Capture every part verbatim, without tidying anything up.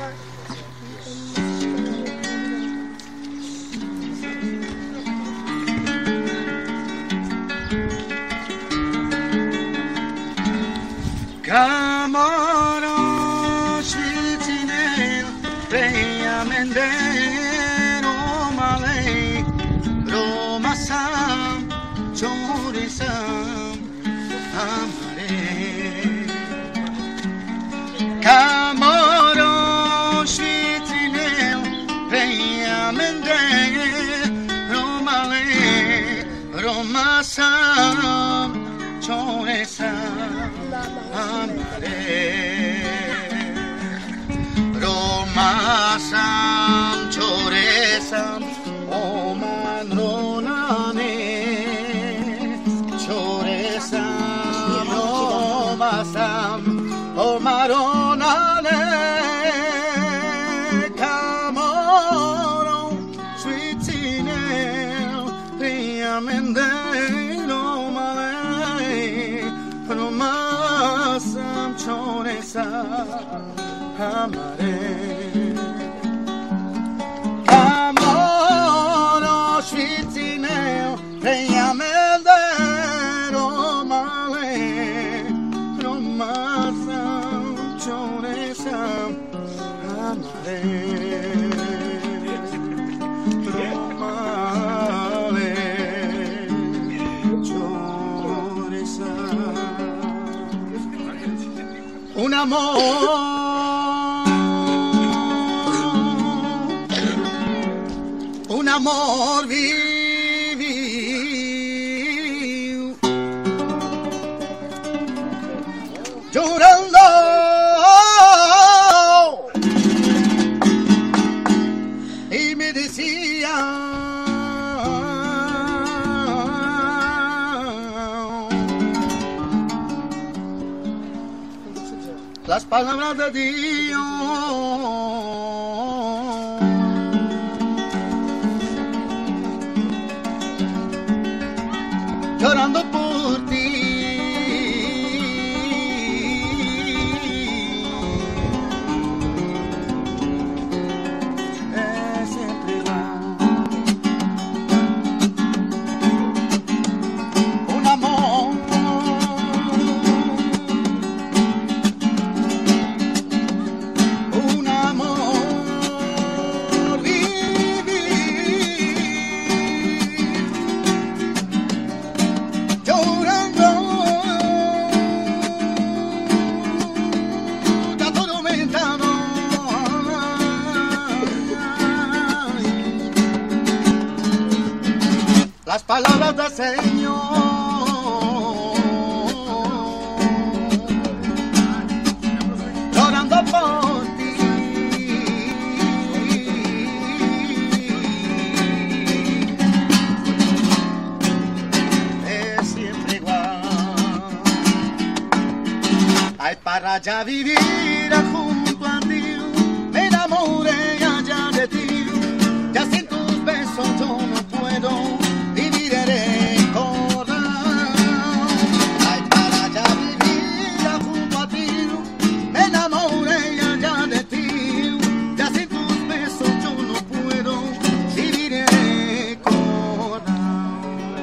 Kamara shitinen reyamende romale romasam chorisam amare Kamara shitinen reyamende romale romasam chorisam amare Romasam choresam oman ronane choresam romasam omaronane kamoro sweetine priamende romale Romasam choresam amare Kamoro shvitineo reyamende romale Romasam choresam amare Romale choresam Un amor Un amor vivió llorando y me decía las palabras de Dios llorando por ti es siempre igual un amor un amor vivir llorando ya atormentado las palabras del Señor llorando por ti es siempre igual ay para ya vivir junto a ti me enamoré allá de ti ya sin tus besos yo no puedo vivir recordar ay para ya vivir junto a ti me enamoré allá de ti ya sin tus besos yo no puedo vivir recordar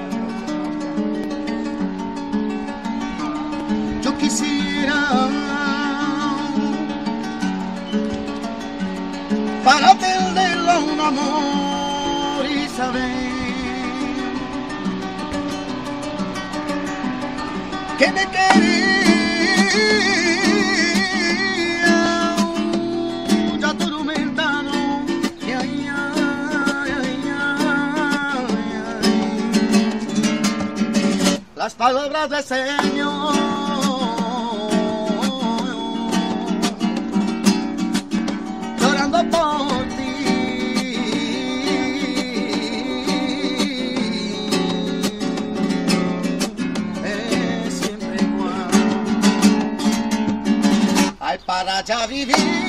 yo quisiera para tenerle un amor y saber que me quería ya atormentado ay, ay, ay, ay, ay. Las palabras del Señor llorando por ti es siempre igual ay para ya vivir